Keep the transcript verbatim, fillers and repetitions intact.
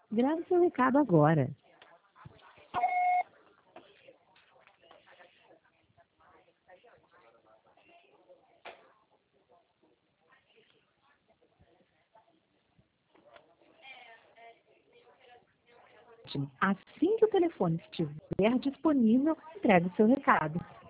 Grave seu recado agora. Assim que o telefone estiver disponível, entregue o seu recado.